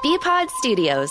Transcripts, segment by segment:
BPod Studios.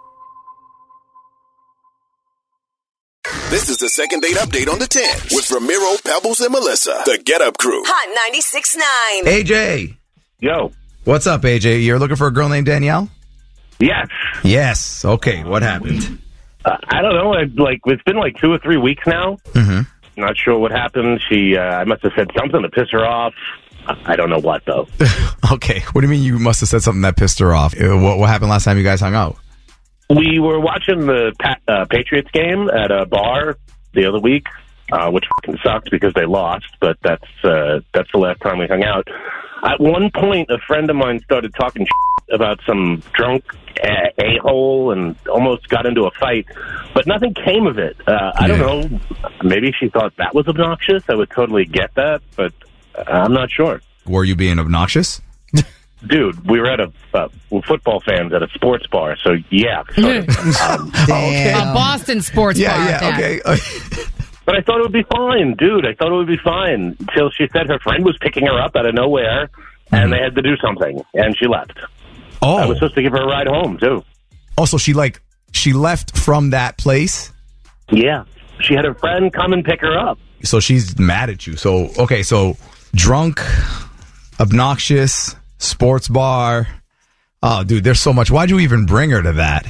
This is the second date update on the 10 with Ramiro, Pebbles, and Melissa. The Get Up Crew. Hot 96.9. AJ. Yo. What's up, AJ? You're looking for a girl named Danielle? Yes. Yes. Okay, what happened? I don't know. It's been like 2 or 3 weeks now. Mm-hmm. Not sure what happened. I must have said something to piss her off. I don't know what, though. Okay. What do you mean you must have said something that pissed her off? What happened last time you guys hung out? We were watching the Patriots game at a bar the other week, which fucking sucked because they lost, but that's the last time we hung out. At one point, a friend of mine started talking shit about some drunk a-hole and almost got into a fight, but nothing came of it. I don't know. Maybe she thought that was obnoxious. I would totally get that, but I'm not sure. Were you being obnoxious? Dude, we were at we're football fans at a sports bar, so yeah. Sort of. Okay. A Boston sports bar. Yeah, okay. But I thought it would be fine, dude. I thought it would be fine until she said her friend was picking her up out of nowhere, and they had to do something, and she left. Oh. I was supposed to give her a ride home, too. Oh, so she left from that place? Yeah. She had her friend come and pick her up. So she's mad at you. So, okay, so drunk, obnoxious, sports bar. Oh, dude, there's so much. Why'd you even bring her to that?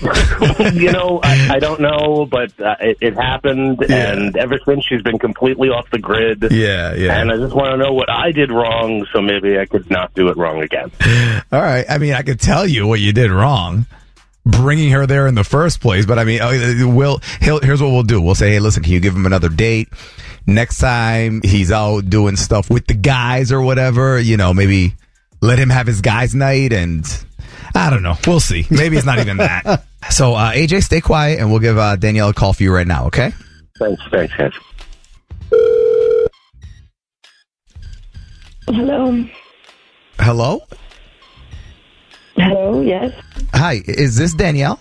I don't know, but it happened, and ever since she's been completely off the grid. Yeah. And I just want to know what I did wrong, so maybe I could not do it wrong again. All right. I mean, I could tell you what you did wrong, bringing her there in the first place. But I mean, here's what we'll do. We'll say, hey, listen, can you give him another date? Next time he's out doing stuff with the guys or whatever, maybe let him have his guys' night, and I don't know. We'll see. Maybe it's not even that. So, AJ, stay quiet, and we'll give Danielle a call for you right now, okay? Thanks, guys. Hello. Hello? Hello, yes. Hi, is this Danielle?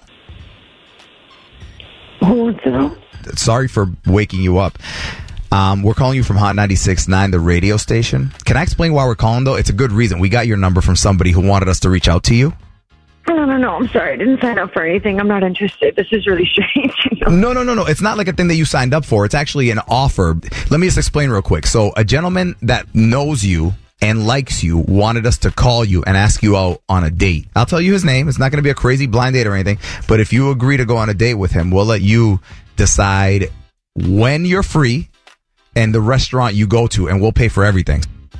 Who wants to know? Sorry for waking you up. We're calling you from Hot 96.9, the radio station. Can I explain why we're calling, though? It's a good reason. We got your number from somebody who wanted us to reach out to you. No. I'm sorry. I didn't sign up for anything. I'm not interested. This is really strange. No. It's not like a thing that you signed up for. It's actually an offer. Let me just explain real quick. So a gentleman that knows you and likes you wanted us to call you and ask you out on a date. I'll tell you his name. It's not going to be a crazy blind date or anything. But if you agree to go on a date with him, we'll let you decide when you're free and the restaurant you go to, and we'll pay for everything.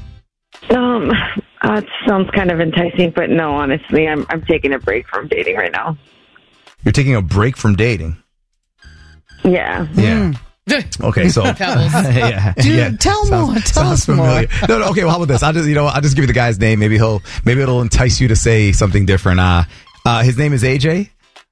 It sounds kind of enticing, but no, honestly, I'm taking a break from dating right now. You're taking a break from dating? Yeah. Yeah. Okay, so Dude, tell us more. No, okay. Well, how about this? I'll just give you the guy's name. Maybe it'll entice you to say something different. His name is AJ.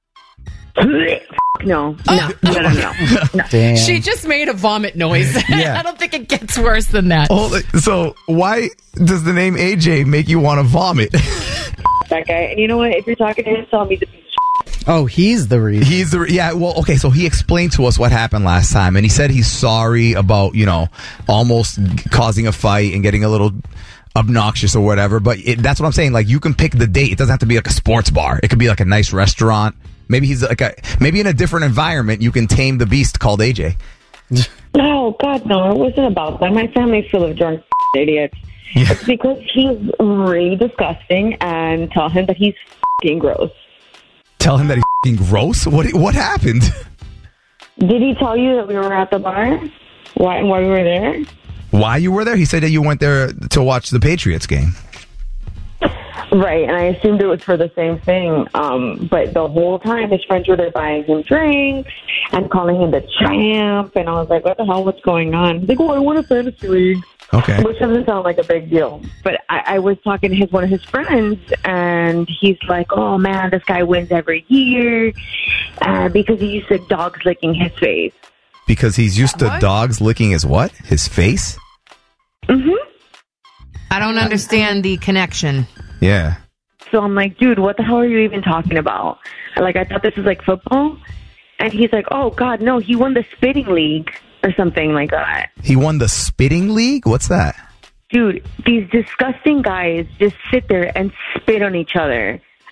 No. Damn. She just made a vomit noise. Yeah. I don't think it gets worse than that. Oh, so why does the name AJ make you want to vomit? That guy. And you know what? If you're talking to him, tell me to be. Oh, he's the reason. Well, okay, so he explained to us what happened last time, and he said he's sorry about, almost causing a fight and getting a little obnoxious or whatever, but that's what I'm saying. Like, you can pick the date. It doesn't have to be like a sports bar. It could be like a nice restaurant. Maybe he's maybe in a different environment, you can tame the beast called AJ. No, God, no. It wasn't about that. My family's full of drunk idiots. Yeah. It's because he's really disgusting, and tell him that he's f***ing gross. Tell him that he's f***ing gross? What happened? Did he tell you that we were at the bar? Why we were there? Why you were there? He said that you went there to watch the Patriots game. Right, and I assumed it was for the same thing. But the whole time, his friends were there buying him drinks and calling him the champ. And I was like, what the hell? What's going on? He's like, I won a fantasy league. Okay. Which doesn't sound like a big deal. But I was talking to one of his friends, and he's like, oh, man, this guy wins every year because he used to dogs licking his face. Because he's used to dogs licking his what? His face? Mm-hmm. I don't understand the connection. Yeah. So I'm like, dude, what the hell are you even talking about? Like, I thought this was like football. And he's like, oh, God, no, he won the spitting league or something like that. He won the spitting league? What's that? Dude, these disgusting guys just sit there and spit on each other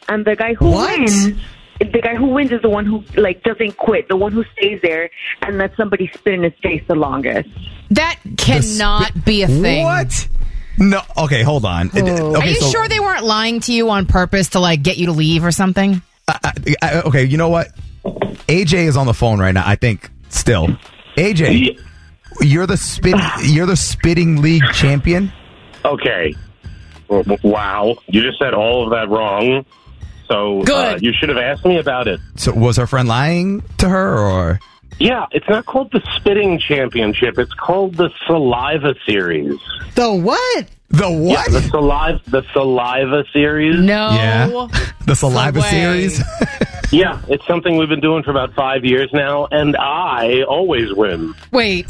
and the guy who wins. The guy who wins is the one who doesn't quit, the one who stays there and lets somebody spit in his face the longest. That cannot be a thing. What? No. Okay, hold on. Okay, are you sure they weren't lying to you on purpose to get you to leave or something? Okay, you know what? AJ is on the phone right now. I think still. AJ, you're the spitting league champion. Okay. Wow, you just said all of that wrong. So you should have asked me about it. So was her friend lying to her, or? Yeah, it's not called the Spitting Championship. It's called the Saliva Series. The what? The what? Yeah, the Saliva Series. No. Yeah. The Saliva Series? Yeah, it's something we've been doing for about 5 years now, and I always win. Wait.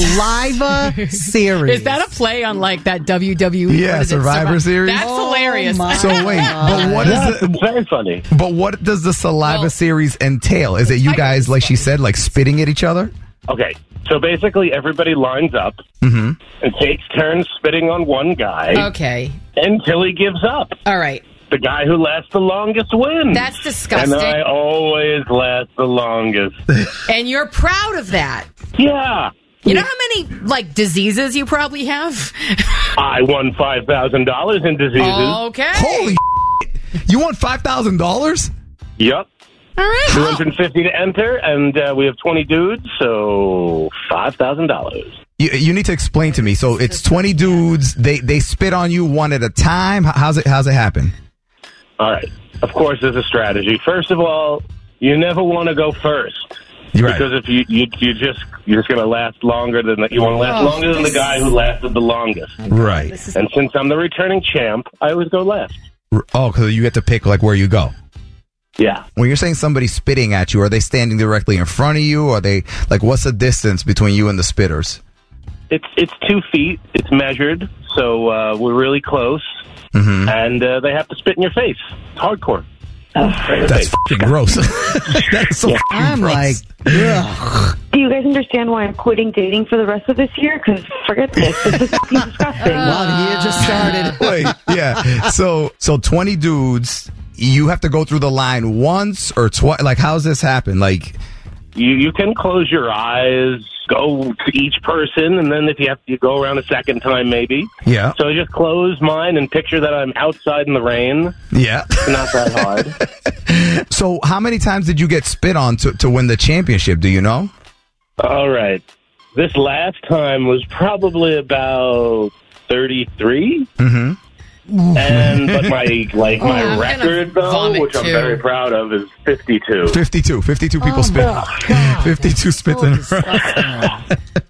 Saliva Series. Is that a play on that WWE? Yeah, Survivor Series? That's hilarious. So wait, but what is it's very funny. But what does the Saliva Series entail? Is it you guys, like she said, spitting at each other? Okay, so basically everybody lines up and takes turns spitting on one guy. Okay. Until he gives up. All right. The guy who lasts the longest wins. That's disgusting. And I always last the longest. And you're proud of that. Yeah. You know how many, diseases you probably have? I won $5,000 in diseases. Okay. Holy shit. You won $5,000? Yep. All right. 250 to enter, and we have 20 dudes, so $5,000. You need to explain to me. So it's 20 dudes. They spit on you one at a time. How's it happen? All right. Of course, there's a strategy. First of all, you never want to go first. Right. Because if you're just going to last longer than you want to last longer than the guy who lasted the longest. Right. And since I'm the returning champ, I always go last. Oh, because you get to pick where you go. Yeah. When you're saying somebody's spitting at you, are they standing directly in front of you? Or are they what's the distance between you and the spitters? It's 2 feet. It's measured, so we're really close. Mm-hmm. And they have to spit in your face. It's hardcore. That's fucking gross. That's so fucking gross. Ugh. Do you guys understand why I'm quitting dating for the rest of this year? Because forget this. This is fucking disgusting. Well, the year just started. Wait, yeah. So 20 dudes, you have to go through the line once or twice. How's this happen? You can close your eyes, go to each person, and then if you have to, you go around a second time maybe. Yeah. So I just close mine and picture that I'm outside in the rain. Yeah. It's not that hard. So how many times did you get spit on to win the championship? Do you know? All right. This last time was probably about 33. Mm-hmm. But my record though, which I'm very proud of, is 52. 52 people spit. 52 spits in a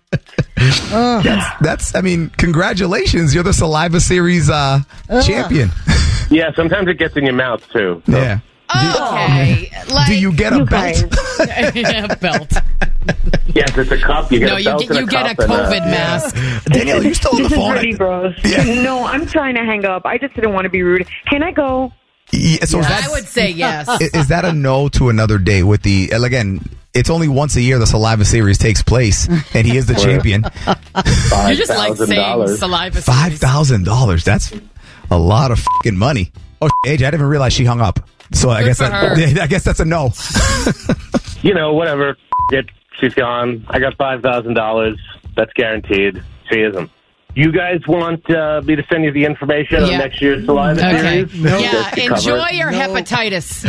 row. That's congratulations. You're the Saliva Series champion. Yeah, sometimes it gets in your mouth too. So. Yeah. Okay. Do you get a belt? A belt. Yes, it's a cup. You get a belt you get a COVID mask. Danielle, you still on the phone? Pretty gross. Yeah. No, I'm trying to hang up. I just didn't want to be rude. Can I go? Yeah, so I would say yes. Is that a no to another date with the, again, it's only once a year the Saliva Series takes place, and he is the champion. You just like saying Saliva Series. $5,000. That's a lot of fucking money. Oh, AJ, I didn't even realize she hung up. So I guess that's a no. Whatever. She's gone. I got $5,000. That's guaranteed. She isn't. You guys want me to send you the information on next year's Saliva Series? No. Yeah, enjoy your hepatitis.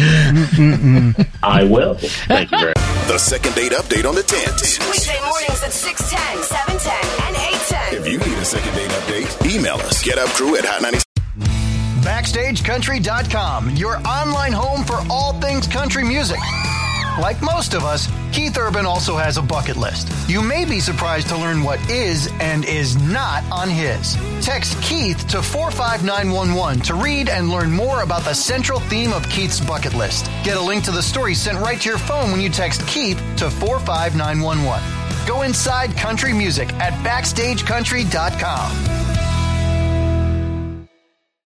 I will. Thank you very much. The second date update on the 10s. Weekday mornings at 6:10, 7:10, and 8:10. If you need a second date update, email us. GetUpCrew@hot90. BackstageCountry.com, your online home for all things country music. Like most of us, Keith Urban also has a bucket list. You may be surprised to learn what is and is not on his. Text Keith to 45911 to read and learn more about the central theme of Keith's bucket list. Get a link to the story sent right to your phone when you text Keith to 45911. Go inside country music at BackstageCountry.com.